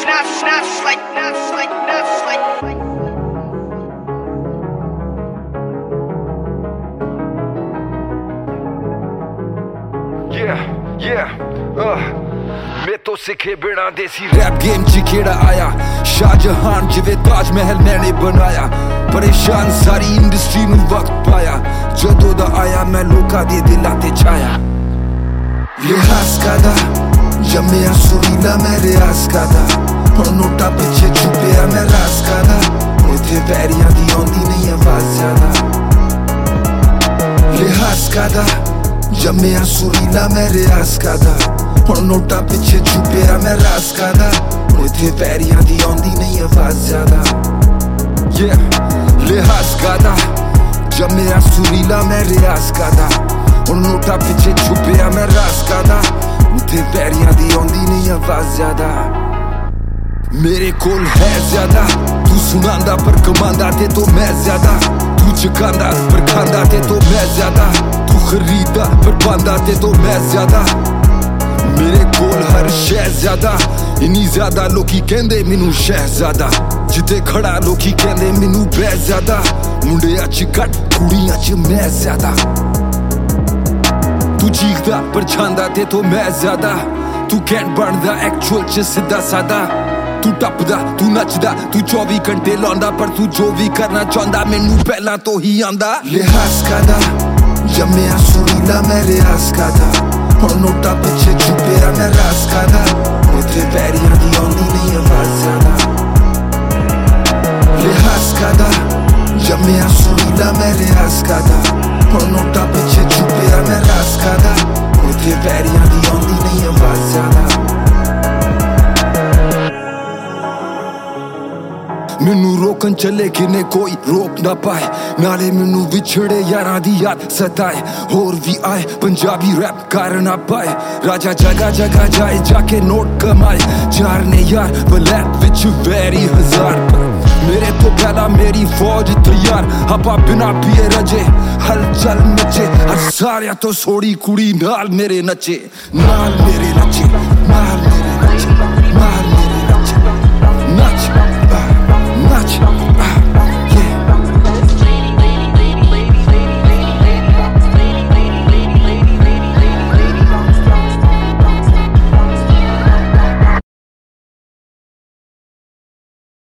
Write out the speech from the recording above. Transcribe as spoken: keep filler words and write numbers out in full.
snaps, snaps like, snaps like, snaps like. Yeah, yeah, uh, मैं तो सीखे बिना देसी रैप गेम च केड़ा आया शाहजहान जिवे ताजमहल मैंने बनाया परेशान सारी इंडस्ट्री नू वक्त पाया जदों दा आया मैं लोकां दे दिलां ते छाया लिहाज कादा जम्मिया सुरीला मैं रियाज कादा हुण नोटा पिछे छुपिया मैं राज कादा इत्थे वैरियां दी आउंदी नहीं आवाज ज्यादा लिहाज कादा जम्मिया सुरीला मैं रियाज कादा हुण नोटा पिछे छुपिया मैं राज कादा इत्थे वैरियां दी आउंदी नहीं आवाज ज्यादा yeah लिहाज कादा जम्मिया सुरीला मैं रियाज कादा हुण नोटा पिछे छुपिया मैं राज कादा इत्थे वैरियां दी आउंदी नहीं आवाज ज्यादा मेरे कोल है ज्यादा तू सुनांदा पर कमांदा ते तो मैं ज्यादा तू चकांदा पर खांदा ते तो मैं ज्यादा तू खरीदा पर पांदा ते तो मैं ज्यादा मेरे कोल हर शै ज्यादा इन्नी ज्यादा लोकी कहंदे मैनू शहजादा जिथे खड़ा लोकी कहंदे मैनू बै ज्यादा मुंडियां च घट कुड़ियां च मैं ज्यादा तू चीखदा पर छांदा ते तो मैं ज्यादा तू कैंट बनदा एक्चुअल च सीधा सादा तू टपदा तू नचदा तू चौबी घंटे लांदा पर तू जो भी करना चाहंदा मैनू पहला तो ही आंदा लिहाज कादा जम्मिया सुरीला मैं रियाज कादा हुण नोटा पिछे छुपिया मैं राज कादा इत्थे वैरियां दी आउंदी नहीं आवाज ज्यादा लिहाज कादा जम्मिया सुरीला मैं रियाज कादा हुण नोटा पिछे छुपिया मैं राज कादा इत्थे वैरियां दी आउंदी नहीं आवाज ज्यादा मैनू रोकन चले किने कोई रोक ना पाए नाले मैनू विछड़े यारां दी याद सताए होर भी आए पंजाबी रैप कर ना पाए राजा जगह जगह जाए जाके नोट कमाए चार ने यार वलैत विच वैरी हजार मेरे तो पहला मेरी फौज तैयार आपा बिना पिए रजे हलचल मचे हर सारियां तो सोड़ी कुड़ी नाल मेरे नचे नाल मेरे